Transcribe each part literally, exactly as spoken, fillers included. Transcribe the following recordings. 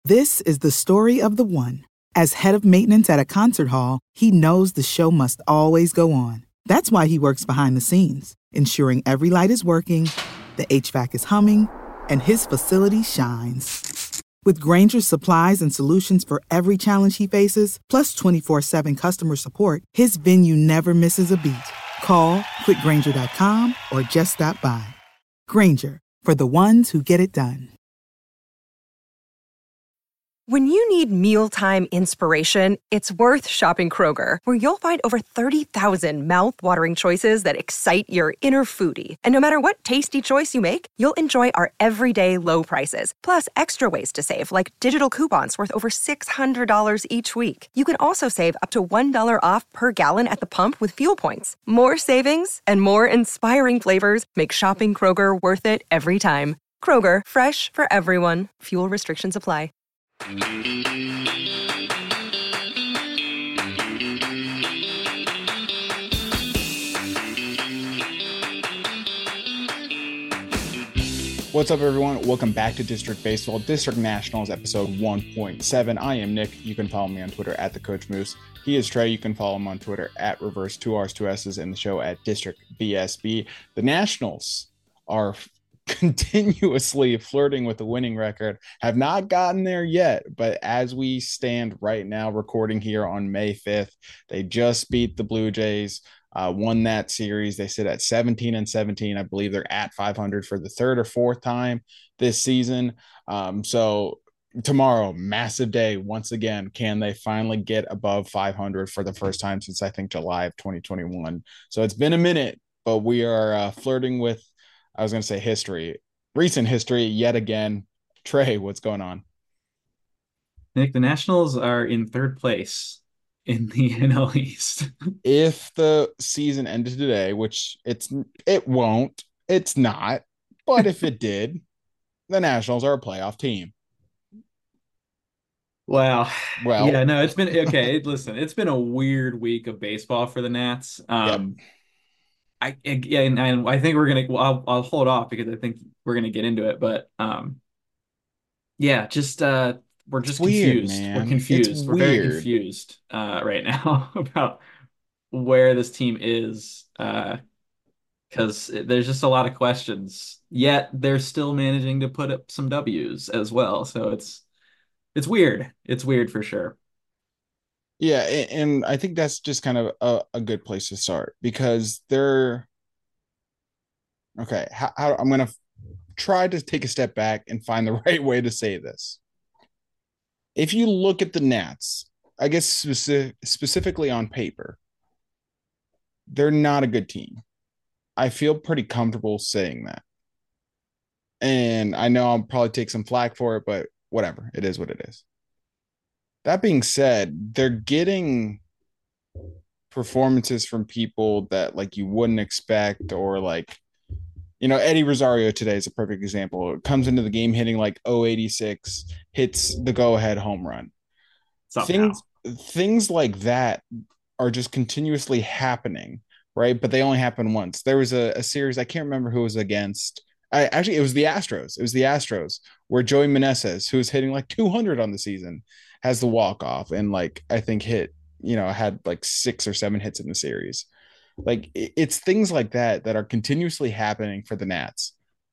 This is the story of the one. As head of maintenance at a concert hall, he knows the show must always go on. That's why he works behind the scenes, ensuring every light is working, the H V A C is humming, and his facility shines. With Grainger's supplies and solutions for every challenge he faces, plus twenty-four seven customer support, his venue never misses a beat. Call quick grainger dot com or just stop by. Grainger, for the ones who get it done. When you need mealtime inspiration, it's worth shopping Kroger, where you'll find over thirty thousand mouth-watering choices that excite your inner foodie. And no matter what tasty choice you make, you'll enjoy our everyday low prices, plus extra ways to save, like digital coupons worth over six hundred dollars each week. You can also save up to one dollar off per gallon at the pump with fuel points. More savings and more inspiring flavors make shopping Kroger worth it every time. Kroger, fresh for everyone. Fuel restrictions apply. What's up, everyone? Welcome back to District Baseball, District Nationals, episode one point seven. I am Nick. You can follow me on Twitter at the Coach Moose. He is Trey. You can follow him on Twitter at Reverse two R's two S's and the show at District B S B. The Nationals are continuously flirting with the winning record, have not gotten there yet, but as we stand right now recording here on May fifth, they just beat the Blue Jays, uh, won that series. They sit at seventeen and seventeen. I believe they're at five hundred for the third or fourth time this season. Um, so tomorrow, massive day once again. Can they finally get above five hundred for the first time since I think July of twenty twenty-one? So it's been a minute, but we are uh, flirting with, I was going to say history, recent history yet again. Trey, what's going on? Nick, the Nationals are in third place in the N L East. If the season ended today, which it's it won't, it's not, but if it did, the Nationals are a playoff team. Wow. Well, yeah, no, it's been okay. Listen, it's been a weird week of baseball for the Nats. Um, yep. I yeah, and, and I think we're gonna. Well, I'll I'll hold off because I think we're gonna get into it. But um, yeah, just uh, we're just it's confused. Weird, man. We're confused. It's we're weird. very confused uh, right now about where this team is. Uh, because there's just a lot of questions. Yet they're still managing to put up some W's as well. So it's it's weird. It's weird for sure. Yeah, and I think that's just kind of a, a good place to start because they're okay. How, how, I'm going to try to take a step back and find the right way to say this. If you look at the Nats, I guess specific, specifically on paper, they're not a good team. I feel pretty comfortable saying that. And I know I'll probably take some flack for it, but whatever. It is what it is. That being said, they're getting performances from people that like you wouldn't expect, or like, you know, Eddie Rosario today is a perfect example. It comes into the game hitting like oh eighty-six, hits the go-ahead home run. Things, things like that are just continuously happening, right? But they only happen once. There was a, a series, I can't remember who it was against. I actually, it was the Astros. It was the Astros where Joey Meneses, who was hitting like two hundred on the season, has the walk off and like I think hit, you know, had like six or seven hits in the series. Like it's things like that that are continuously happening for the Nats.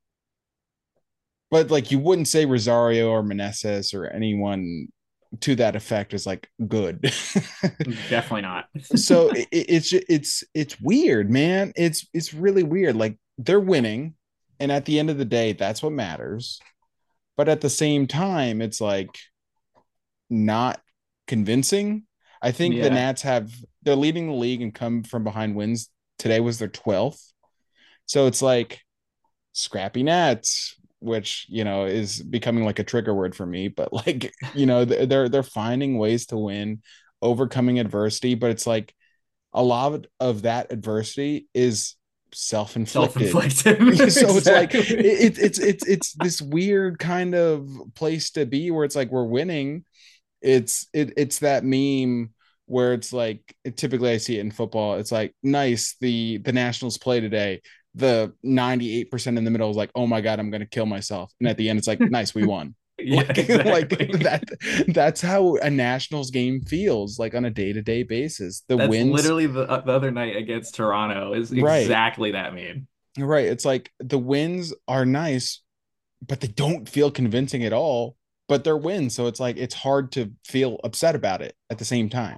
But like you wouldn't say Rosario or Meneses or anyone to that effect is like good. Definitely not. So it, it's it's it's weird, man. It's it's really weird. Like they're winning, and at the end of the day, that's what matters. But at the same time, it's like not convincing. I think yeah. the Nats have they're leading the league and come from behind wins. Today was their twelfth. So it's like scrappy Nats, which, you know, is becoming like a trigger word for me, but like, you know, they're they're finding ways to win, overcoming adversity, but it's like a lot of that adversity is self-inflicted. Self-inflicted. So it's like it, it's it's it's this weird kind of place to be where it's like we're winning. It's it it's that meme where it's like typically I see it in football. It's like nice the the Nationals play today. The ninety-eight percent in the middle is like, oh my god, I'm gonna kill myself. And at the end, it's like nice, we won. Yeah, Like, like exactly. that that's how a Nationals game feels like on a day-to-day basis. The That's wins, literally the, uh, the other night against Toronto is right, exactly that meme. right. It's like the wins are nice, but they don't feel convincing at all. But they're wins, so it's like it's hard to feel upset about it at the same time.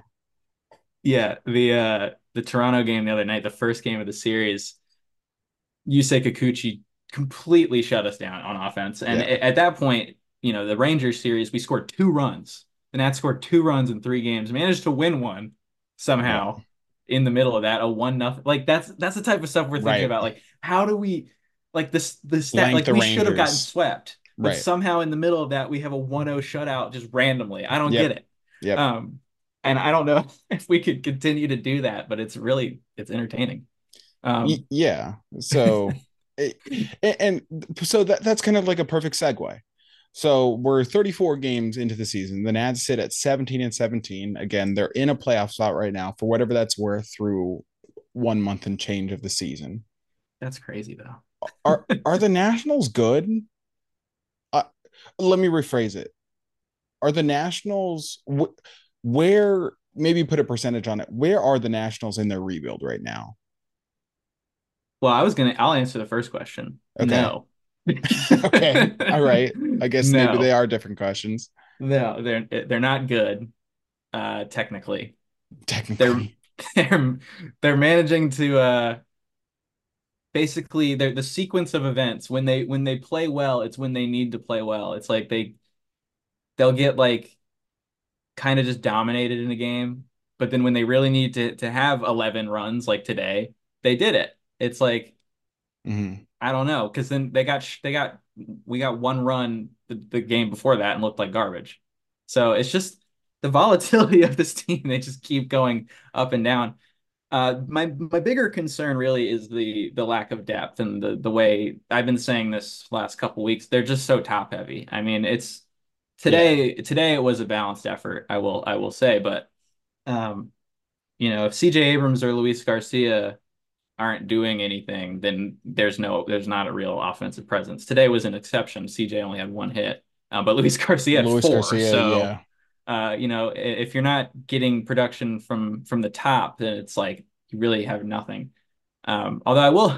Yeah, the uh the Toronto game the other night, the first game of the series, Yusei Kikuchi completely shut us down on offense. And Yeah, at that point, you know, the Rangers series, we scored two runs. The Nats scored two runs in three games, managed to win one yeah, somehow in the middle of that, a one nothing. Like that's that's the type of stuff we're thinking right. about. Like, how do we like this the stat Blank like the we should have gotten Rangers. swept, but Right. somehow in the middle of that we have a one oh shutout just randomly. I don't get Yep. it. Yep. Um, and I don't know if we could continue to do that, but it's really it's entertaining. Y- Um, yeah. So, it, and so that that's kind of like a perfect segue. So we're thirty-four games into the season. The Nats sit at seventeen and seventeen. Again, they're in a playoff spot right now for whatever that's worth through one month and change of the season. That's crazy though. Are are the Nationals good? Uh, Let me rephrase it. Are the Nationals wh- where maybe put a percentage on it? Where are the Nationals in their rebuild right now? Well, I was gonna, I'll answer the first question. Okay. No. Okay. All right. I guess maybe they No, are different questions. no, they're they're not good, uh, technically. They're Technically. they're they're managing to uh basically they're the sequence of events when they when they play well, it's when they need to play well. It's like they they'll get like kind of just dominated in a game, but then when they really need to to have eleven runs like today, they did it. It's like Mhm. I don't know, because then they got they got we got one run the, the game before that and looked like garbage. So it's just the volatility of this team. They just keep going up and down. Uh, my my bigger concern really is the the lack of depth and the the way I've been saying this last couple weeks. They're just so top heavy. I mean, it's Yeah. today today it was a balanced effort. I will I will say, but um, you know, if C J Abrams or Luis Garcia aren't doing anything, then there's no there's not a real offensive presence. Today was an exception. C J only had one hit, uh, but Luis Garcia had Luis four. Garcia, So, yeah. uh, you know, if you're not getting production from from the top, then it's like you really have nothing. Um, although I will,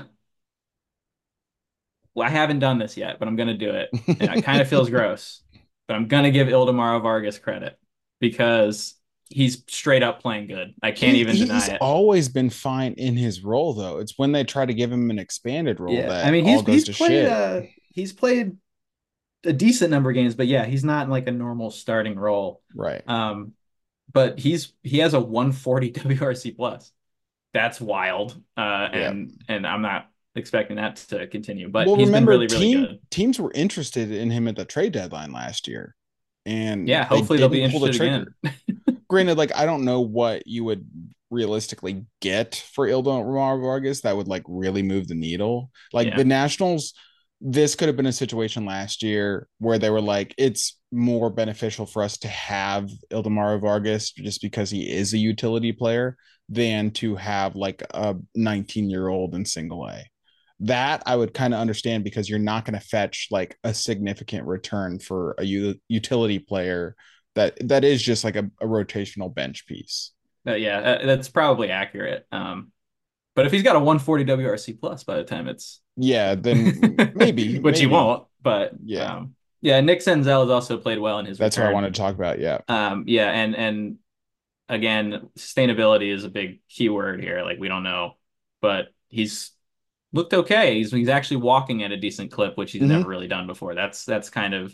well, I haven't done this yet, but I'm gonna do it, and it kind of feels gross, but I'm gonna give Ildemaro Vargas credit because he's straight up playing good. I can't he even he's deny it. always been fine in his role though. It's when they try to give him an expanded role Yeah, I that mean all he's goes he's to played shit. uh he's played a decent number of games, but yeah, he's not in like a normal starting role. Right. Um, but he's he has a one forty W R C plus. That's wild. Uh, Yeah. and and I'm not expecting that to continue, but Well, he's been remember really, really team good. teams were interested in him at the trade deadline last year and Yeah, they hopefully they'll be didn't pull the interested trigger. again. Granted, like I don't know what you would realistically get for Ildo Ramar Vargas that would like really move the needle. Like the Yeah. Nationals, this could have been a situation last year where they were like, it's more beneficial for us to have Ildemaro Vargas just because he is a utility player than to have like a nineteen year old in single A. That I would kind of understand because you're not going to fetch like a significant return for a u- utility player that that is just like a, a rotational bench piece. Uh, yeah, uh, that's probably accurate. Um, but if he's got a one forty W R C plus by the time it's Yeah, then maybe, which he maybe. won't, but Yeah, um, yeah, Nick Senzel has also played well in his that's what I return. wanted to talk about. Yeah. Um, yeah, and and again, sustainability is a big keyword here. Like we don't know, but he's looked okay. He's he's actually walking at a decent clip, which he's never Mm-hmm. really done before. That's that's kind of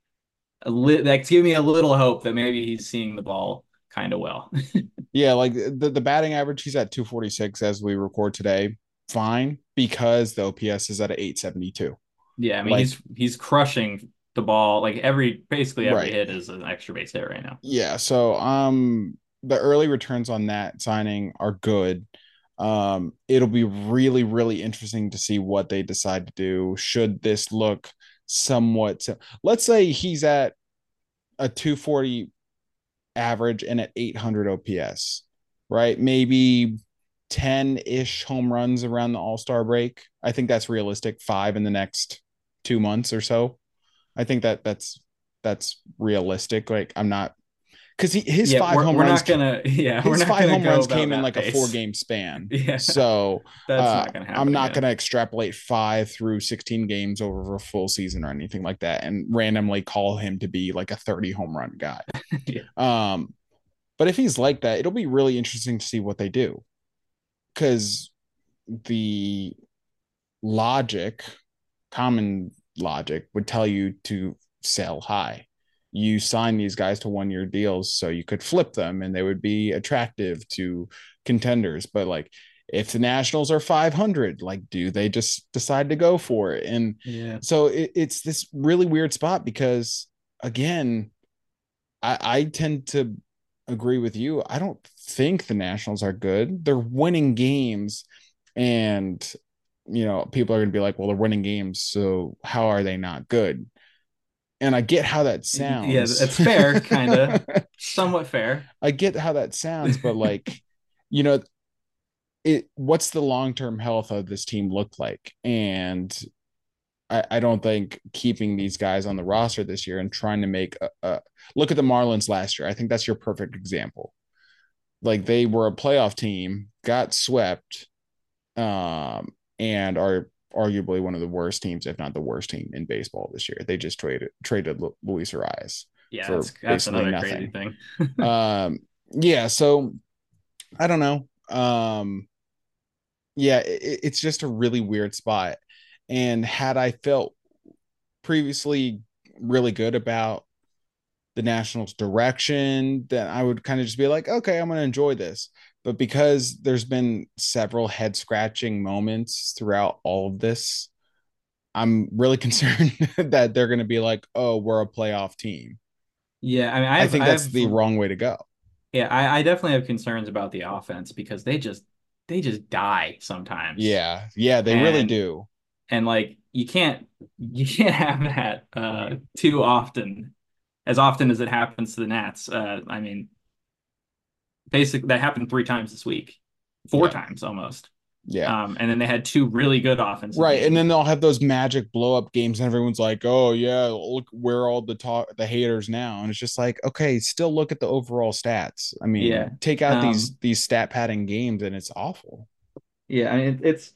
a li that's giving me a little hope that maybe he's seeing the ball kind of well. Yeah, like the, the batting average, he's at two forty-six as we record today. Fine, because the O P S is at eight seventy-two. Yeah, I mean Like, he's he's crushing the ball. Like every basically every right. hit is an extra base hit right now. Yeah. So um the early returns on that signing are good. Um, it'll be really, really interesting to see what they decide to do. Should this look somewhat so, let's say he's at a two forty average and at eight hundred O P S, right? Maybe ten-ish home runs around the All-Star break. I think that's realistic. Five in the next two months or so. I think that that's that's realistic. Like I'm not because his Yeah, five we're home we're runs not gonna yeah, we're his not five gonna home go runs about came in that like a four pace. game span. Yeah, So that's uh, not gonna I'm happen not going again. to extrapolate five through sixteen games over a full season or anything like that and randomly call him to be like a thirty home run guy. Yeah. Um, but if he's like that, it'll be really interesting to see what they do because the logic, common logic, would tell you to sell high. You sign these guys to one year deals so you could flip them and they would be attractive to contenders. But like, if the Nationals are five hundred, like, do they just decide to go for it? And Yeah. so it, it's this really weird spot because, again, I, I tend to agree with you. I don't think the Nationals are good. They're winning games, and you know, people are going to be like, well, they're winning games, so how are they not good? And I get how that Yeah, sounds. that's fair, kind of, somewhat fair. I get how that sounds, but like, you know, it what's the long-term health of this team look like? And I, I don't think keeping these guys on the roster this year and trying to make a, a look at the Marlins last year. I think that's your perfect example. Like they were a playoff team, got swept, um, and are arguably one of the worst teams, if not the worst team in baseball this year. They just traded traded Luis Arias Yeah, for that's that's basically another crazy nothing. thing. um, yeah, so I don't know. Um, yeah, it, it's just a really weird spot. And had I felt previously really good about the Nationals' direction, then I would kind of just be like, okay, I'm going to enjoy this. But because there's been several head scratching moments throughout all of this, I'm really concerned that they're going to be like, oh, we're a playoff team. Yeah, I mean, I I have think I that's have the wrong way to go. yeah, I, I definitely have concerns about the offense because they just they just die sometimes. Yeah. Yeah, they really And do. and like you can't you can't have that uh too often, as often as it happens to the Nats. Uh I mean, basically that happened three times this week. Four Yeah. times almost. Yeah. Um, and then they had two really good offensive Right. And games. then they'll have those magic blow up games, and everyone's like, oh, yeah, look where all the talk, the haters now. And it's just like, okay, still look at the overall stats. I Yeah. mean, take out these Um, these stat padding games, and it's awful. yeah, I mean it's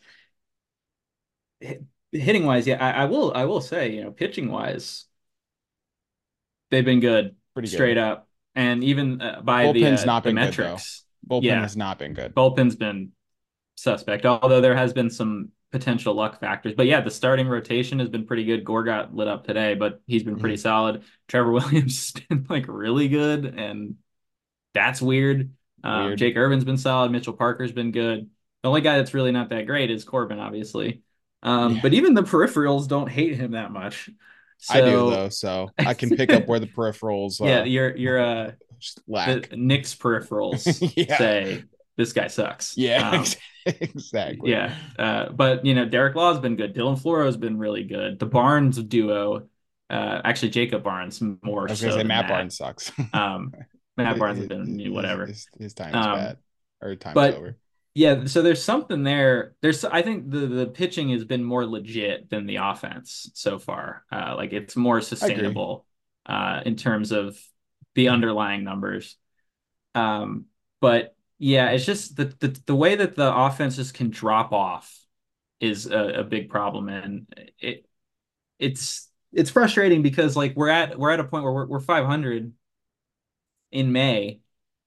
hitting wise, yeah, I, I will I will say, you know, pitching wise, they've been good Pretty straight good. up. And even uh, by the Bullpen's uh, not the been good, though. metrics, Bullpen yeah, has not been good. bullpen's been suspect, although there has been some potential luck factors. But yeah, the starting rotation has been pretty good. Gore got lit up today, but he's been pretty Mhm. solid. Trevor Williams has been like really good, and that's weird. Um, Weird. Jake Irvin's been solid. Mitchell Parker's been good. The only guy that's really not that great is Corbin, obviously. Um, Yeah. but even the peripherals don't hate him that much. I do, though. So So I can pick up where the peripherals yeah, uh you're you're uh the lack. Knicks peripherals Yeah. say this guy sucks. Yeah. Um, Exactly. yeah, uh, but you know Derek Law's been good. Dylan Floro's been really good. The Barnes duo, uh, actually Jacob Barnes more I was gonna so say than Matt that. Barnes sucks. Um, Matt Barnes has his, been you know, his, whatever. his, his time is Um, bad, or time's but over. yeah, so there's something there. There's I think the the pitching has been more legit than the offense so far. Uh, like it's more I agree. sustainable uh, in terms of the underlying numbers. Um, but yeah, it's just the, the the way that the offenses can drop off is a, a big problem, and it it's it's frustrating because like we're at we're at a point where we're we're five hundred in May,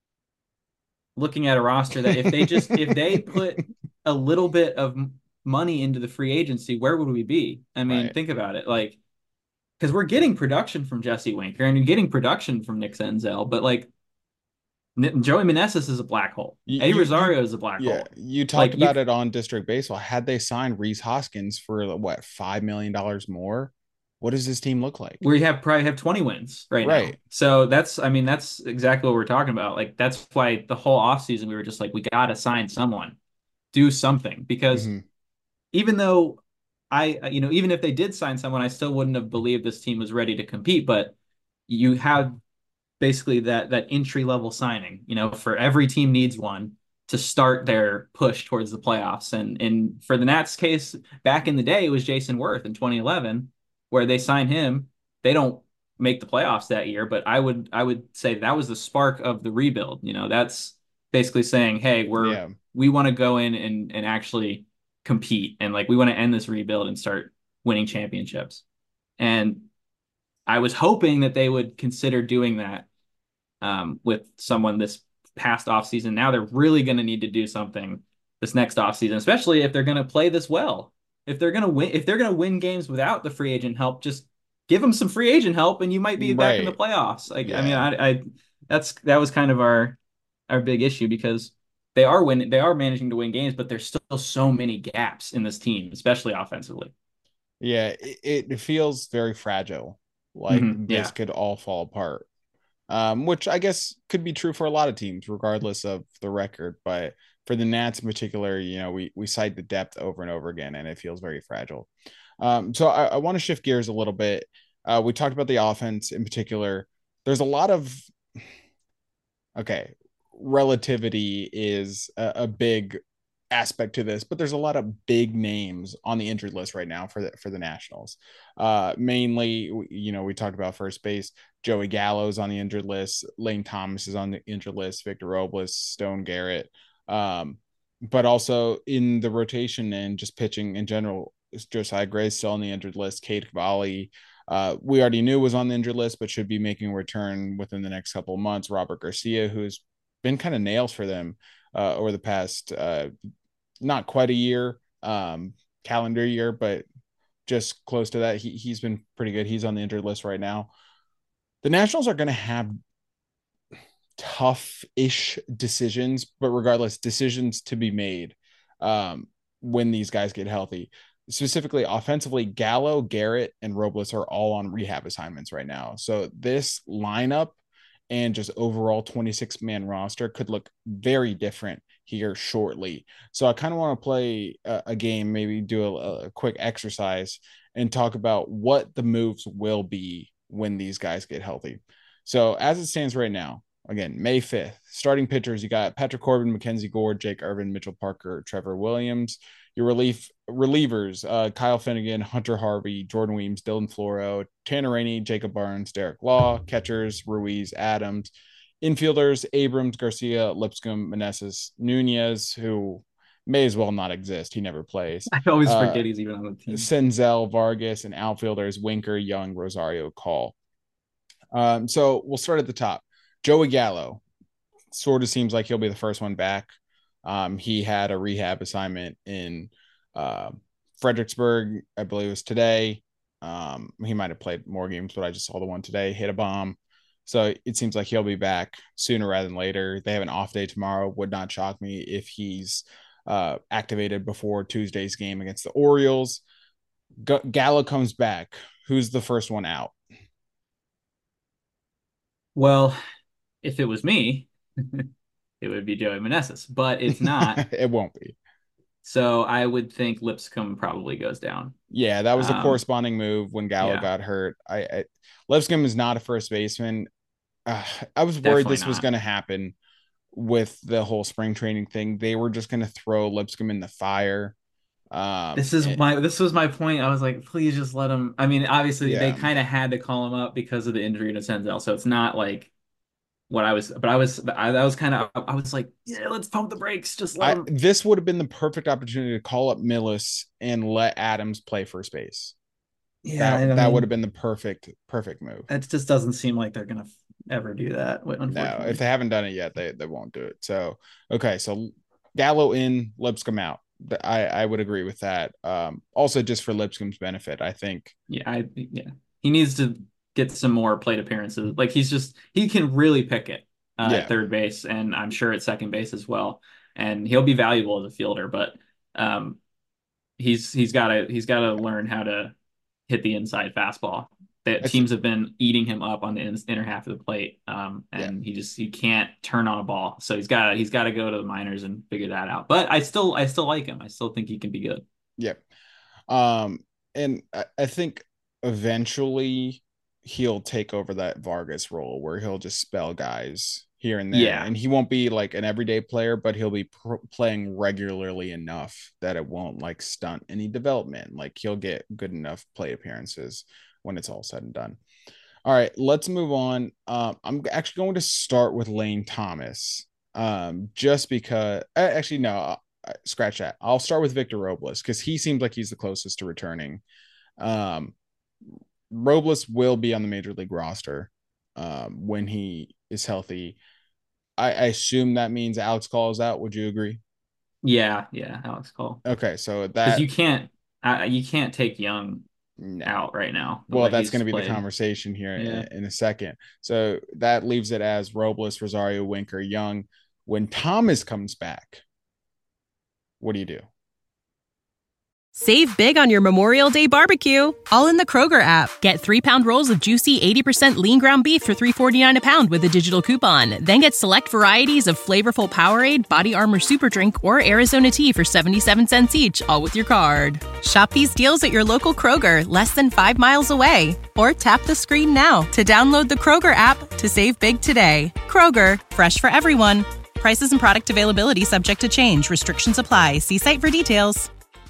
looking at a roster that if they just if they put a little bit of money into the free agency, where would we be? I mean, Right. think about it, like because we're getting production from Jesse Winker and you're getting production from Nick Senzel, but like Joey Meneses is a black hole. You, Eddie you, you, Rosario is a black yeah, hole. you talked Like you, about it on District Baseball. Had they signed Reese Hoskins for what, five million dollars more, what does this team look like? we have probably have twenty wins right Right. now. So that's, I mean, that's exactly what we're talking about. Like that's why the whole offseason we were just like, we got to sign someone, do something. Because Mm-hmm. even though I, you know, even if they did sign someone, I still wouldn't have believed this team was ready to compete. But you have basically that that entry level signing, you know, for every team needs one to start their push towards the playoffs. And and for the Nats case, back in the day, it was Jason Worth in twenty eleven, where they signed him. They don't make the playoffs that year, but I would I would say that was the spark of the rebuild. You know, that's basically saying, hey, we're Yeah. we want to go in and and actually compete, and like we want to end this rebuild and start winning championships. And I was hoping that they would consider doing that um, with someone this past offseason. Now they're really going to need to do something this next offseason, especially if they're going to play this well. If they're going to win, if they're going to win games without the free agent help, just give them some free agent help, and you might be back in the Right. playoffs. Like, I mean, Yeah. I, I that's that was kind of our our big issue because they are winning, they are managing to win games, but there's still so many gaps in this team, especially offensively. Yeah. It, it feels very fragile. Like Hmm. this Yeah, could all fall apart. Um, which I guess could be true for a lot of teams, regardless of the record. But for the Nats in particular, you know, we we cite the depth over and over again, and it feels very fragile. Um, so I, I want to shift gears a little bit. Uh, we talked about the offense in particular. There's a lot of okay, relativity is a, a big aspect to this, but there's a lot of big names on the injured list right now for the for the Nationals. Uh, mainly, you know, we talked about first base. Joey Gallo's on the injured list. Lane Thomas is on the injured list. Victor Robles, Stone Garrett. Um, but also in the rotation and just pitching in general, Josiah Gray's still on the injured list. Cade Cavalli, uh, we already knew was on the injured list, but should be making a return within the next couple of months. Robert Garcia, who's been kind of nails for them uh, over the past uh, not quite a year, um, calendar year, but just close to that. He he's been pretty good. He's on the injured list right now. The Nationals are going to have tough-ish decisions, but regardless, decisions to be made um, when these guys get healthy. Specifically, offensively, Gallo, Garrett, and Robles are all on rehab assignments right now. So this lineup and just overall twenty-six man roster could look very different here shortly. So I kind of want to play a, a game, maybe do a, a quick exercise and talk about what the moves will be when these guys get healthy. So as it stands right now, again, May fifth, starting pitchers, you got Patrick Corbin, Mackenzie Gore, Jake Irvin, Mitchell Parker, Trevor Williams. Your relief relievers, uh, Kyle Finnegan, Hunter Harvey, Jordan Weems, Dylan Floro, Tanner Rainey, Jacob Barnes, Derek Law. Catchers, Ruiz, Adams. Infielders, Abrams, Garcia, Lipscomb, Meneses, Nunez, who may as well not exist. He never plays. I always Uh, forget he's even on the team. Senzel, Vargas, and outfielders, Winker, Young, Rosario, Call. Um, so we'll start at the top. Joey Gallo sort of seems like he'll be the first one back. Um, he had a rehab assignment in uh, Fredericksburg, I believe it was today. Um, he might have played more games, but I just saw the one today, hit a bomb. So it seems like he'll be back sooner rather than later. They have an off day tomorrow. Would not shock me if he's uh, activated before Tuesday's game against the Orioles. G- Gallo comes back. Who's the first one out? Well, if it was me, it would be Joey Meneses, but it's not. It won't be. So I would think Lipscomb probably goes down. Yeah, that was a Um, corresponding move when Gallo yeah, got hurt. I, I Lipscomb is not a first baseman. Uh, I was worried definitely this was not. going to happen with the whole spring training thing. They were just going to throw Lipscomb in the fire. Um, This is and, my this was my point. I was like, please just let him. I mean, obviously they yeah, kind of had to call him up because of the injury to Senzel, so it's not like what I was. But I was, I, I was kind of, I was like, yeah, let's pump the brakes. Just let I him. this would have been the perfect opportunity to call up Millis and let Adams play first base. Yeah, That and I that would have mean, been the perfect perfect move. it just doesn't seem like they're gonna ever do that, No, if unfortunately. they haven't done it yet, they they won't do it. So okay, so Gallo in, Lipscomb out. I I would agree with that. Um, also just for Lipscomb's benefit, I think. Yeah, I yeah. He needs to get some more plate appearances. Like he's just he can really pick it uh, at Yeah, third base, and I'm sure at second base as well. And he'll be valuable as a fielder, but um, he's he's got to he's got to learn how to hit the inside fastball. That I th- teams have been eating him up on the in, inner half of the plate, um, yeah, and he just he can't turn on a ball. So he's got he's got to go to the minors and figure that out. But I still I still like him. I still think he can be good. yeah. Um, and I, I think eventually he'll take over that Vargas role where he'll just spell guys here and there, Yeah, and he won't be like an everyday player, but he'll be pr- playing regularly enough that it won't like stunt any development. Like he'll get good enough play appearances when it's all said and done. All right, let's move on. Um, I'm actually going to start with Lane Thomas. Um, just because uh, actually no, uh, uh, scratch that. I'll start with Victor Robles because he seems like he's the closest to returning. Um, Robles will be on the major league roster um, when he is healthy. I, I assume that means Alex Call is out. Would you agree? Yeah, yeah, Alex Cole. Okay, so Because that you can't, uh, you can't take Young no. out right now the Well, way that's going he's to be the played. conversation here Yeah. in, in a second. So that leaves it as Robles, Rosario, Winker, Young. When Thomas comes back, what do you do? Save big on your Memorial Day barbecue, all in the Kroger app. Get three-pound rolls of juicy eighty percent lean ground beef for three forty-nine a pound with a digital coupon. Then get select varieties of flavorful Powerade, Body Armor Super Drink, or Arizona tea for seventy-seven cents each, all with your card. Shop these deals at your local Kroger, less than five miles away. Or tap the screen now to download the Kroger app to save big today. Kroger, fresh for everyone. Prices and product availability subject to change. Restrictions apply. See site for details.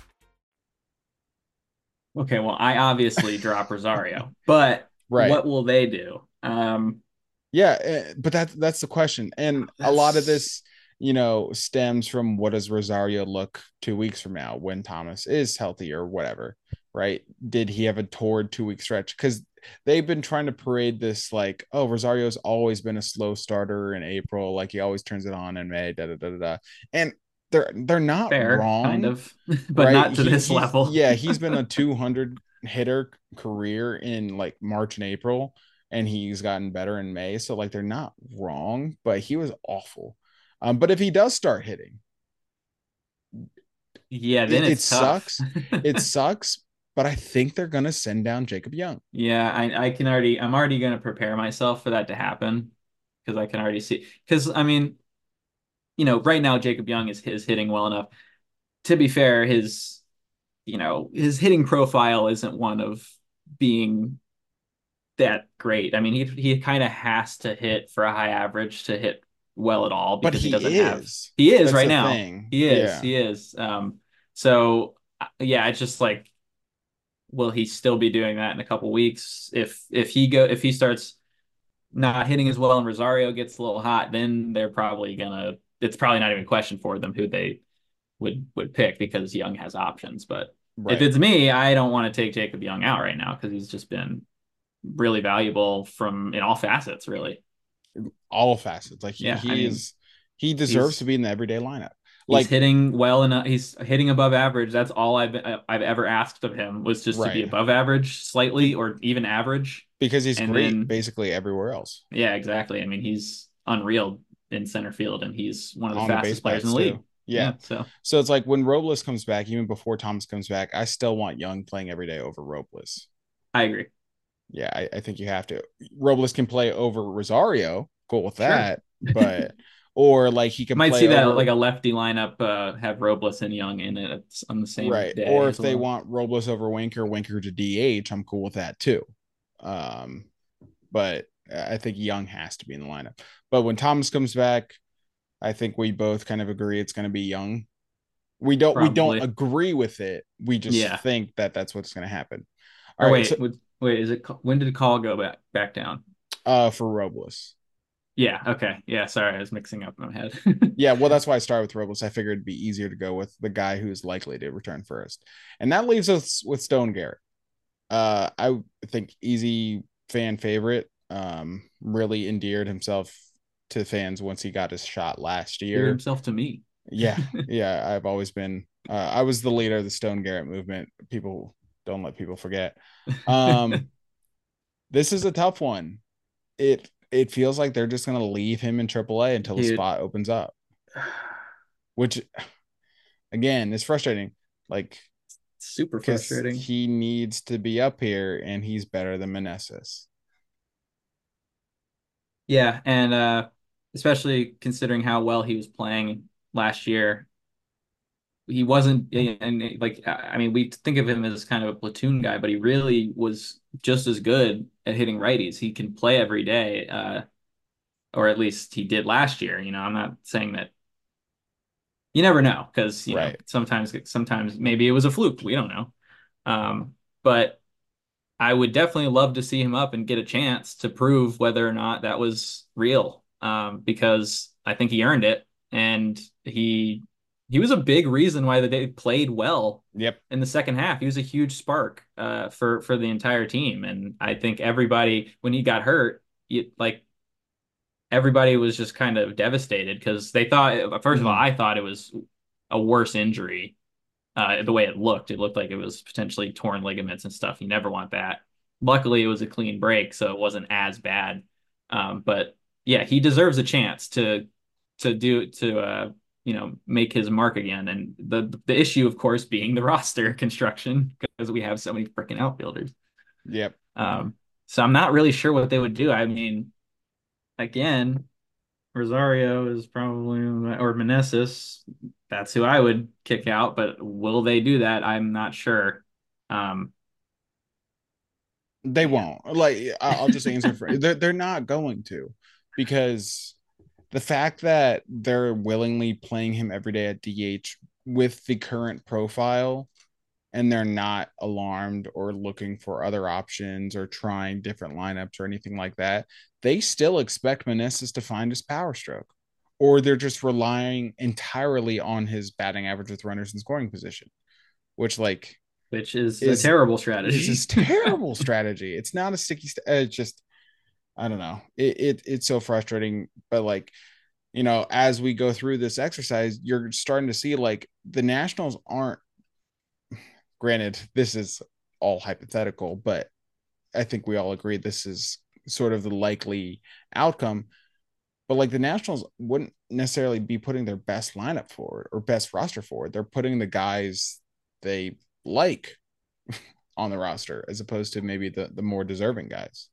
Okay, well, I obviously drop Rosario, but Right. what will they do? Um, Yeah, eh, but that's that's the question. And a lot of that's this, you know, stems from what does Rosario look two weeks from now when Thomas is healthy or whatever, right? Did he have a torrid two week stretch? Because they've been trying to parade this like, oh, Rosario's always been a slow starter in April, like he always turns it on in May, da da da da. da. And they're they're not fair, kind wrong, of, but right? not to He this he's level. yeah, he's been a two hundred hitter career in like March and April, and he's gotten better in May. So like they're not wrong, but he was awful. Um, but if he does start hitting, Yeah, then it, it it's tough. sucks. It sucks, but I think they're gonna send down Jacob Young. Yeah, I I can already I'm already going to prepare myself for that to happen because I can already see because I mean, you know, right now Jacob Young is is hitting well enough. To be fair, his you know, his hitting profile isn't one of being that great. I mean, he he kind of has to hit for a high average to hit well at all But because he he doesn't have. is. He is That's right the now. thing. He is. Yeah. He is. Um. So uh, yeah, it's just like, will he still be doing that in a couple weeks? If if he go if he starts not hitting as well and Rosario gets a little hot, then they're probably gonna. It's probably not even a question for them who they would would pick because Young has options. But if Right. it's me, I don't want to take Jacob Young out right now because he's just been really valuable from in all facets, really. All facets. Like he, Yeah, I he mean, is he deserves to he's be in the everyday lineup. he's Like, hitting well enough. He's hitting above average. That's all I've I've ever asked of him was just to be right. above average, slightly or even average. Because he's And great then, basically everywhere else. yeah, exactly. I mean, he's unreal in center field, and he's one of the On the base fastest players in paths the league. too. Yeah. Yeah, so So it's like when Robles comes back, even before Thomas comes back, I still want Young playing every day over Robles. I agree. Yeah, I, I think you have to. Robles can play over Rosario. Cool with Sure. that. But or like he can Might play see that over like a lefty lineup, uh, have Robles and Young in it on the same right. day Or as if they well. want Robles over Winker, Winker to D H, I'm cool with that too. Um, but I think Young has to be in the lineup. But when Thomas comes back, I think we both kind of agree it's going to be Young. We don't we don't Probably. agree with it. We just Yeah. think that that's what's going to happen. All Or right, so wait, would- wait, is it when did call go back back down? uh for Robles. Yeah, okay. Yeah, sorry, I was mixing up in my head. Yeah, well, that's why I started with Robles. I figured it'd be easier to go with the guy who's likely to return first. And that leaves us with Stone Garrett. Uh I think easy fan favorite. Um really endeared himself to fans once he got his shot last Gave year. himself to me. Yeah, yeah, I've always been uh, I was the leader of the Stone Garrett movement. People don't let people forget. Um this is a tough one. It it feels like they're just gonna leave him in triple A until the Dude. spot opens up, which again is frustrating. Like Super because frustrating. he needs to be up here and he's better than Meneses. Yeah, and uh especially considering how well he was playing last year. He wasn't and like I mean we think of him as kind of a platoon guy, but he really was just as good at hitting righties. He can play every day, uh, or at least he did last year. You know, I'm not saying that you never know because you know Right. sometimes sometimes maybe it was a fluke. We don't know. Um, but I would definitely love to see him up and get a chance to prove whether or not that was real. Um, because I think he earned it, and he he was a big reason why they played well Yep. in the second half. He was a huge spark uh, for for the entire team, and I think everybody when he got hurt, it, like everybody was just kind of devastated because they thought, first of all, Mhm. I thought it was a worse injury. Uh, the way it looked, it looked like it was potentially torn ligaments and stuff. You never want that. Luckily, it was a clean break, so it wasn't as bad. Um, but yeah, he deserves a chance to to do to uh, you know make his mark again. And the the issue, of course, being the roster construction because we have so many freaking outfielders. Yep. Um, so I'm not really sure what they would do. I mean, again, Rosario is probably or Meneses. That's who I would kick out, but will they do that? I'm not sure. Um, They man. won't. Like I- I'll just answer for they're they're not going to, because the fact that they're willingly playing him every day at D H with the current profile, and they're not alarmed or looking for other options or trying different lineups or anything like that, they still expect Meneses to find his power stroke, or they're just relying entirely on his batting average with runners in scoring position, which like Which is a is terrible is strategy. this terrible strategy. It's not a sticky. St- it's just I don't know. It, it it's so frustrating, but like you know, as we go through this exercise, you're starting to see like the Nationals aren't. Granted, this is all hypothetical, but I think we all agree this is sort of the likely outcome. But like the Nationals wouldn't necessarily be putting their best lineup forward or best roster forward. They're putting the guys they like on the roster as opposed to maybe the the more deserving guys.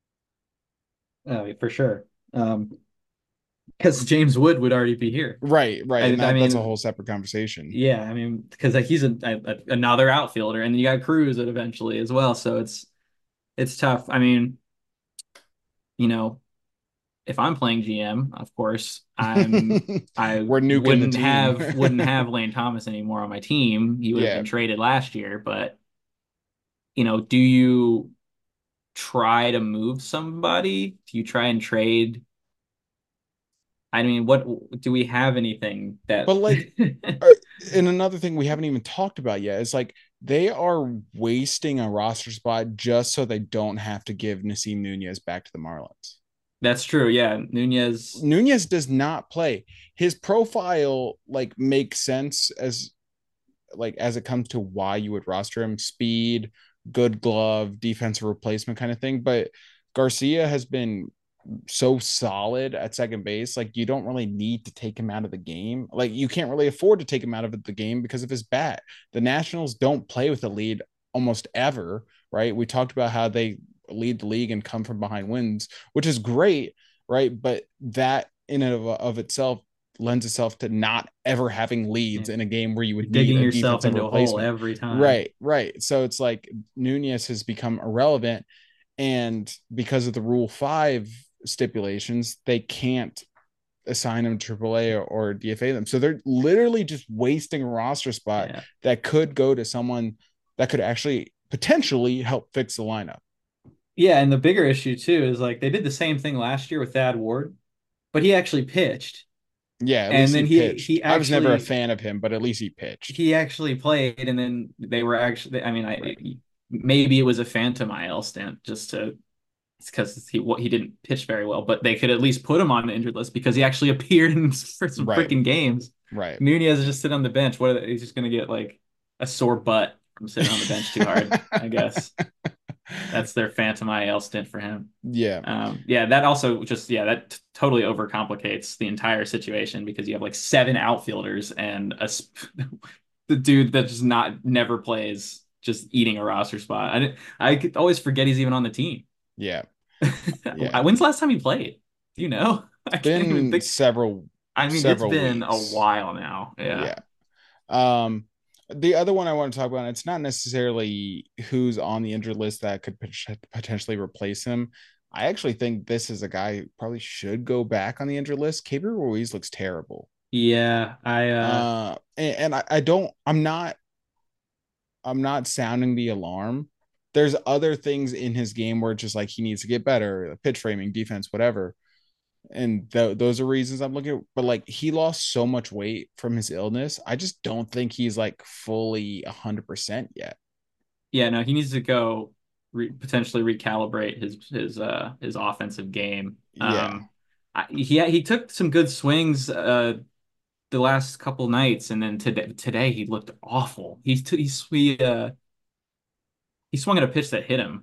Oh, for sure. Um, because James Wood would already be here. Right, right, I, and I that that's a mean, whole separate conversation. yeah, I mean, because like he's a, a, another outfielder, and then you got Cruz it eventually as well. So it's it's tough. I mean, you know, if I'm playing G M, of course, I'm I We're nuking the wouldn't team. have wouldn't have Lane Thomas anymore on my team. He would have Yeah, been traded last year, but you know, do you try to move somebody? Do you try and trade? I mean, what do we have anything but that like, uh, and another thing we haven't even talked about yet is like they are wasting a roster spot just so they don't have to give Nasim Nunez back to the Marlins. That's true. Yeah, Nunez. Nunez does not play. His profile like makes sense as like as it comes to why you would roster him: speed, good glove, defensive replacement kind of thing. But Garcia has been so solid at second base, like you don't really need to take him out of the game. Like you can't really afford to take him out of the game because of his bat. The Nationals don't play with a lead almost ever, right? We talked about how they lead the league and come from behind wins, which is great, right? But that in and of, of itself lends itself to not ever having leads Yeah, in a game where you you're would need digging a yourself defensive into a hole replacement. every time. Right, right. So it's like Nunez has become irrelevant, and because of the Rule Five stipulations, they can't assign them to triple A or, or D F A them. So they're literally just wasting a roster spot Yeah. that could go to someone that could actually potentially help fix the lineup. Yeah, and the bigger issue too is like they did the same thing last year with Thad Ward, but he actually pitched. Yeah, at least And he then he pitched. he I was never a actually fan of him, but at least he pitched. he actually played, and then they were actually I mean I Right. maybe it was a phantom I L stint just to it's because he he didn't pitch very well, but they could at least put him on the injured list because he actually appeared in for some Right. freaking games. Right. Nunez is just sitting on the bench. What are they, he's just gonna get like a sore butt from sitting on the bench too hard, I guess. That's their phantom I L stint for him. Yeah. Um, yeah, that also just yeah, that t- totally overcomplicates the entire situation because you have like seven outfielders and a sp- the dude that just not never plays, just eating a roster spot. I didn't, I could always forget he's even on the team. Yeah. Yeah. When's the last time he played? Do you know? I can't even Been think. several I mean, it's several been a weeks. while now. Yeah. Yeah. Um, the other one I want to talk about, it's not necessarily who's on the injured list that could potentially replace him. I actually think this is a guy who probably should go back on the injured list. Keibert Ruiz looks terrible. Yeah, I uh Uh, and, and I, I don't, I'm not, I'm not sounding the alarm, there's other things in his game where it's just like he needs to get better, pitch framing, defense, whatever. And th- those are reasons I'm looking at. But like he lost so much weight from his illness. I just don't think he's like fully one hundred percent yet. Yeah, no, he needs to go re potentially recalibrate his his uh his offensive game. Yeah. Um, I, he he took some good swings uh the last couple nights, and then today today he looked awful. He's he's he uh he swung at a pitch that hit him.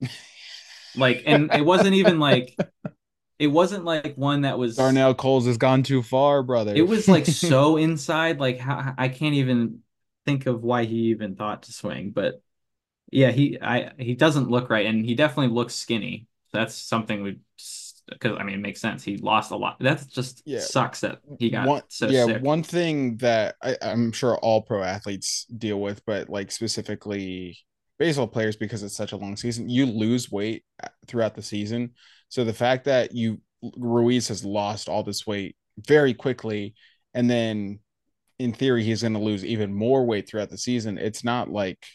Like, and it wasn't even like it wasn't like one that was Darnell Coles has gone too far, brother. It was like so inside, like how I can't even think of why he even thought to swing, but. Yeah, he I he doesn't look right, and he definitely looks skinny. That's something we because I mean it makes sense. He lost a lot. That just Yeah. sucks that he got one so yeah sick. One thing that I, I'm sure all pro athletes deal with, but like specifically baseball players, because it's such a long season, you lose weight throughout the season. So the fact that you Ruiz has lost all this weight very quickly, and then in theory he's going to lose even more weight throughout the season, it's not like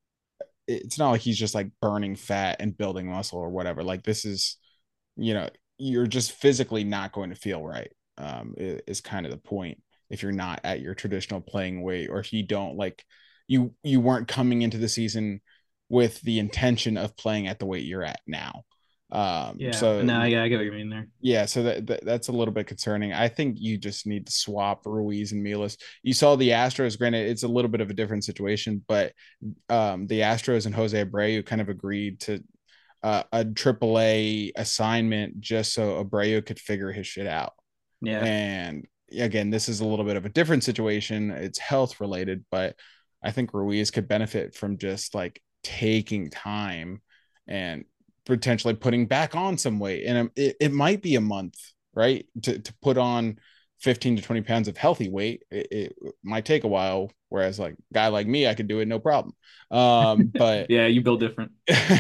it's not like he's just like burning fat and building muscle or whatever. Like this is, you know, you're just physically not going to feel right. Um, is kind of the point. If you're not at your traditional playing weight, or if you don't like, you you weren't coming into the season with the intention of playing at the weight you're at now. Um, Yeah, so no, yeah, I get what you mean there. Yeah, so that, that that's a little bit concerning. I think you just need to swap Ruiz and Milas. You saw the Astros. Granted, it's a little bit of a different situation, but um, the Astros and Jose Abreu kind of agreed to uh, a triple A assignment just so Abreu could figure his shit out. Yeah. And again, this is a little bit of a different situation. It's health related, but I think Ruiz could benefit from just like taking time and potentially putting back on some weight. And it, it might be a month, right? To, to put on fifteen to twenty pounds of healthy weight. It, it might take a while. Whereas like a guy like me, I could do it no problem. Um, but yeah, you build different.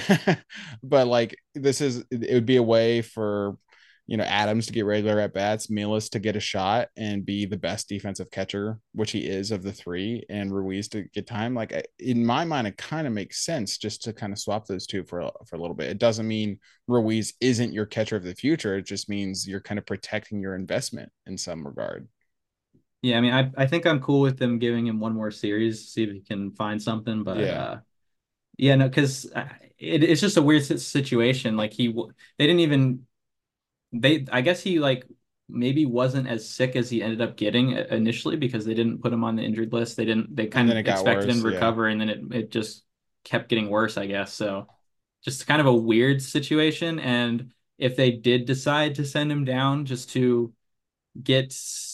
But like this is, it would be a way for, you know, Adams to get regular at bats, Milas to get a shot and be the best defensive catcher, which he is of the three, and Ruiz to get time. Like in my mind, it kind of makes sense just to kind of swap those two for for a little bit. It doesn't mean Ruiz isn't your catcher of the future. It just means you're kind of protecting your investment in some regard. Yeah, I mean, I I think I'm cool with them giving him one more series, see if he can find something. But Yeah. uh, yeah, no, because it, it's just a weird situation. Like he, they didn't even. They, I guess he like maybe wasn't as sick as he ended up getting initially because they didn't put him on the injured list. They didn't, they kind of expected worse, him to yeah. recover, and then it, it just kept getting worse, I guess. So just kind of a weird situation. And if they did decide to send him down just to get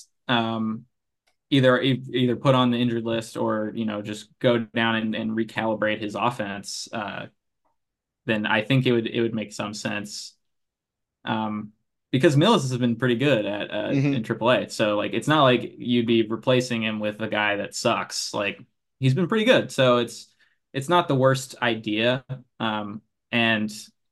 um either either put on the injured list or, you know, just go down and, and recalibrate his offense, uh, then I think it would it would make some sense. Um, because Milas has been pretty good at uh, Mhm. in triple A. So like it's not like you'd be replacing him with a guy that sucks. Like he's been pretty good. So it's it's not the worst idea. Um, and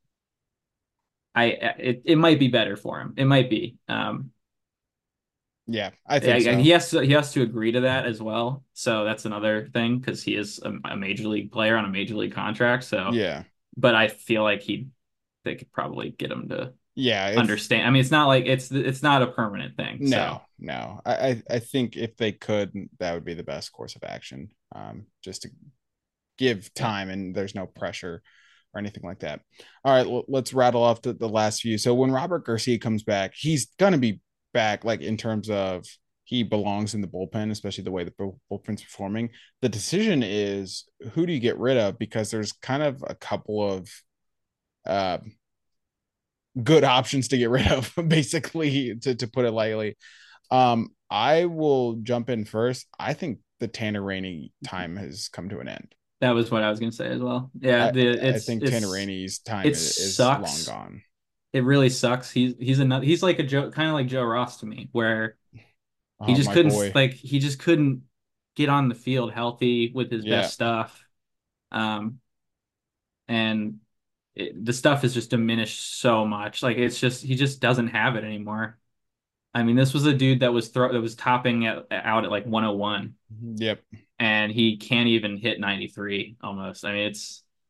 I it, it might be better for him. It might be. Um, Yeah, I I, think so. he has to he has to agree to that as well. So that's another thing because he is a, a major league player on a major league contract. So Yeah. but I feel like he they could probably get him to Yeah. If, understand. I mean, it's not like it's it's not a permanent thing. no, So no. I, I I think if they could, that would be the best course of action. Um, just to give time and there's no pressure or anything like that. All right, l- let's rattle off the, the last few. So when Robert Garcia comes back, he's gonna be back, like in terms of he belongs in the bullpen, especially the way the bull- bullpen's performing. The decision is who do you get rid of, because there's kind of a couple of uh, good options to get rid of, basically, to, to put it lightly. Um, I will jump in first. I think the Tanner Rainey time has come to an end. that was what I was gonna say as well. Yeah, I, the I it's think it's Tanner Rainey's time it is, is long sucks. gone. It really sucks. He's he's another he's like a Joe, kind of like Joe Ross to me, where he Oh, just my couldn't boy. like he just couldn't get on the field healthy with his Yeah. best stuff. Um, and it, the stuff has just diminished so much. Like it's just he just doesn't have it anymore. I mean, this was a dude that was throw that was topping at, out at like one oh one, Yep. and he can't even hit ninety-three almost. I mean, it's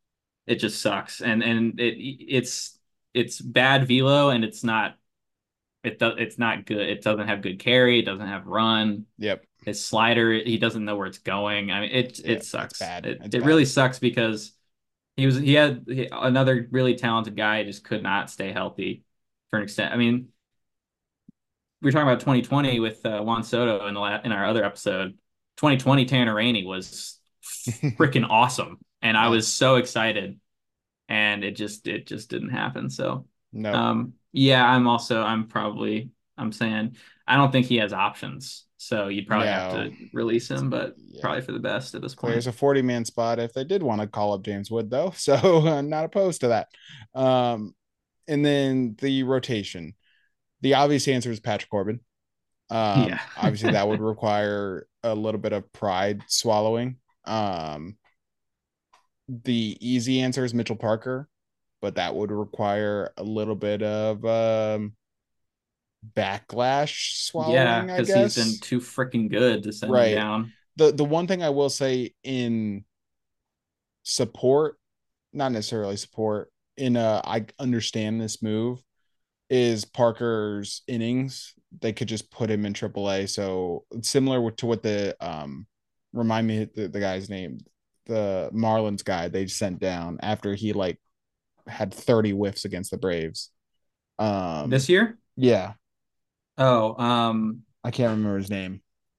it just sucks. And and it it's it's bad velo, and it's not it does it's not good. It doesn't have good carry. It doesn't have run. Yep. His slider, he doesn't know where it's going. I mean, it Yeah, it sucks. it's bad. It It's it bad. really sucks because he was he had he, another really talented guy just could not stay healthy for an extent. I mean, we were talking about twenty twenty with uh, Juan Soto in the la in our other episode. twenty twenty Tanner Rainey was freaking awesome, and I Yeah. was so excited, and it just it just didn't happen. So, No. um, yeah, I'm also I'm probably I'm saying I don't think he has options. So you'd probably have No. to release him, but Yeah. probably for the best at this point. There's a forty man spot if they did want to call up James Wood, though. So I'm not opposed to that. Um, and then the rotation. The obvious answer is Patrick Corbin. Um, Yeah. obviously, that would require a little bit of pride swallowing. Um, the easy answer is Mitchell Parker, but that would require a little bit of um, backlash Yeah, swallowing, I because he's guess. been too freaking good to send him Right. down. The the one thing I will say in support, not necessarily support, in uh I understand this move is Parker's innings. They could just put him in triple A. So similar to what the um remind me the, the guy's name, the Marlins guy they sent down after he like had thirty whiffs against the Braves. Um This year? yeah, Oh, um, I can't remember his name.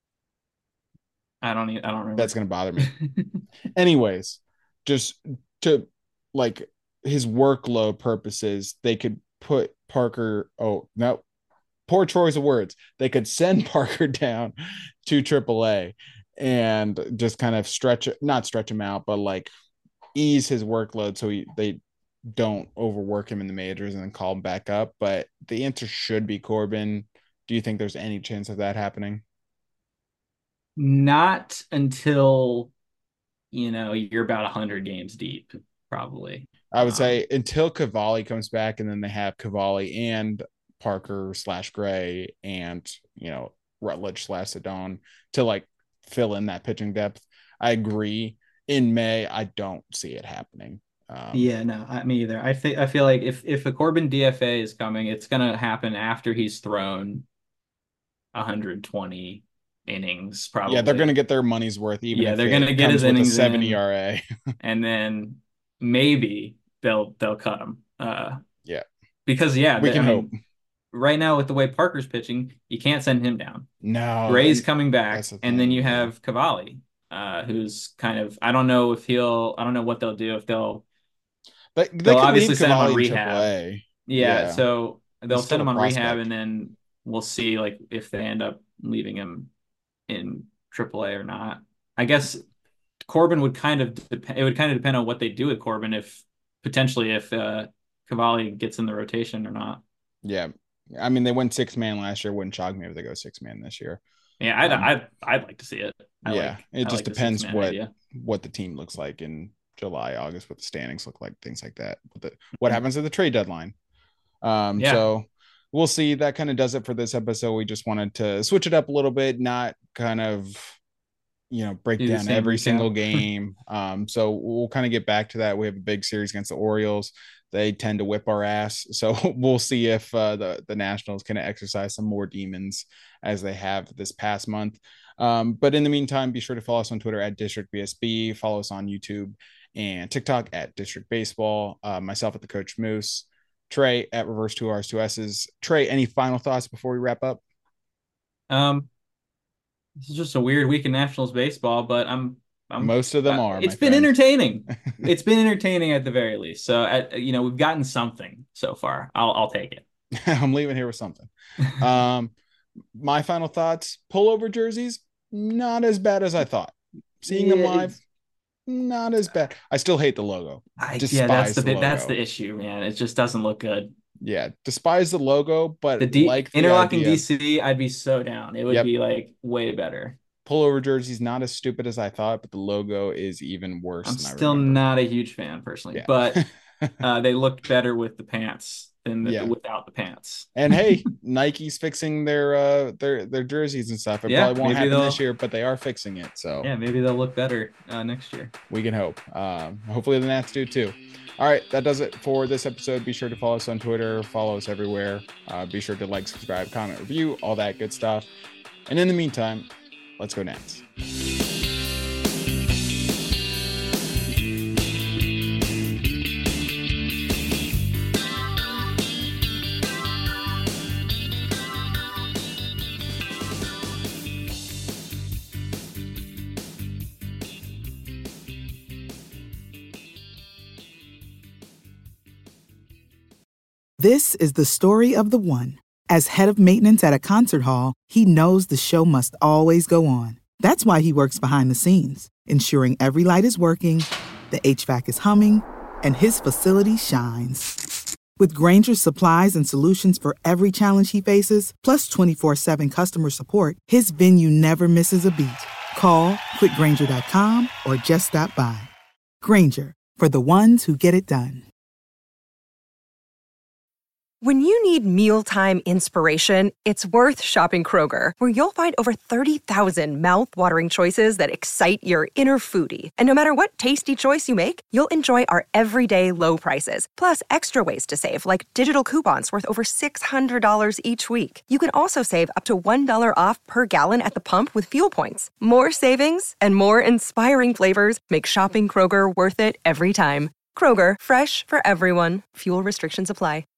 I don't even, I don't remember. That's gonna bother me. Anyways, just to like his workload purposes, they could put Parker. Oh no, poor choice of words. They could send Parker down to triple A and just kind of stretch it, not stretch him out, but like ease his workload so he they don't overwork him in the majors and then call him back up. But the answer should be Corbin. Do you think there's any chance of that happening? Not until, you know, you're about one hundred games deep, probably. I would Um, say until Cavalli comes back, and then they have Cavalli and Parker slash Gray and, you know, Rutledge slash Sedone to like fill in that pitching depth. I agree. In May, I don't see it happening. Um, Yeah, no, I, me either. I think I feel like if if a Corbin D F A is coming, it's gonna happen after he's thrown one hundred twenty innings, probably. yeah, they're going to get their money's worth, even Yeah, if they're it gonna get comes his with a innings seven in. E R A. And then maybe they'll they'll cut him. Uh, Yeah, because yeah, we they- can I hope. mean, right now with the way Parker's pitching, you can't send him down. No, Gray's and coming back, that's the and then thing, you yeah. have Cavalli, uh, who's kind of I don't know if he'll I don't know what they'll do if they'll They, they they'll could obviously leave send him on Cavalli in rehab. triple A. Yeah, Yeah. so they'll still send him a on rehab, prospect. and then we'll see like if they end up leaving him in triple A or not. I guess Corbin would kind of depend. It would kind of depend on what they do with Corbin, if potentially if uh, Cavalli gets in the rotation or not. Yeah. I mean, they went six man last year. Wouldn't shock me if they go six man this year. Yeah, I'd Um, I'd, I'd like to see it. I yeah, like, it I just like the depends six-man what idea. what the team looks like in July, August, what the standings look like, things like that. What, the, what happens at the trade deadline? Um, Yeah. so we'll see. That kind of does it for this episode. We just wanted to switch it up a little bit, not kind of you know break Do the down same every recap. single game. um, so we'll kind of get back to that. We have a big series against the Orioles. They tend to whip our ass, so we'll see if uh, the the Nationals can exercise some more demons as they have this past month. Um, but in the meantime, be sure to follow us on Twitter at District B S B. Follow us on YouTube and TikTok at District Baseball. Uh, myself at the Coach Moose. Trey at Reverse Two R's Two S's. Trey, any final thoughts before we wrap up? Um, this is just a weird week in Nationals baseball, but I'm I'm Most of them uh, are. It's my been friend. entertaining. It's been entertaining at the very least. So at, you know we've gotten something so far. I'll I'll take it. I'm leaving here with something. Um, my final thoughts: pullover jerseys, not as bad as I thought. Seeing them Yeah, live, it's- not as bad. I still hate the logo. I, Despise yeah, that's the, the bit. That's logo. the issue, man. It just doesn't look good. Yeah, despise the logo, but The D like the interlocking idea. D C, I'd be so down. It would Yep. be like way better. Pullover jerseys, not as stupid as I thought, but the logo is even worse I'm than I still remember. not a huge fan personally, Yeah. but uh, they looked better with the pants than Yeah. without the pants. And hey, Nike's fixing their uh their their jerseys and stuff. It Yeah, probably won't maybe happen this they'll- year, but they are fixing it. So Yeah, maybe they'll look better uh, next year. we can hope. Um, hopefully the Nats do too. All right, that does it for this episode. Be sure to follow us on Twitter, follow us everywhere. Uh, be sure to like, subscribe, comment, review, all that good stuff. And in the meantime, let's go Nats. This is the story of the one. As head of maintenance at a concert hall, he knows the show must always go on. That's why he works behind the scenes, ensuring every light is working, the H V A C is humming, and his facility shines. With Grainger's supplies and solutions for every challenge he faces, plus twenty-four seven customer support, his venue never misses a beat. Call quick grainger dot com or just stop by. Grainger, for the ones who get it done. When you need mealtime inspiration, it's worth shopping Kroger, where you'll find over thirty thousand mouth-watering choices that excite your inner foodie. And no matter what tasty choice you make, you'll enjoy our everyday low prices, plus extra ways to save, like digital coupons worth over six hundred dollars each week. You can also save up to one dollar off per gallon at the pump with fuel points. More savings and more inspiring flavors make shopping Kroger worth it every time. Kroger, fresh for everyone. Fuel restrictions apply.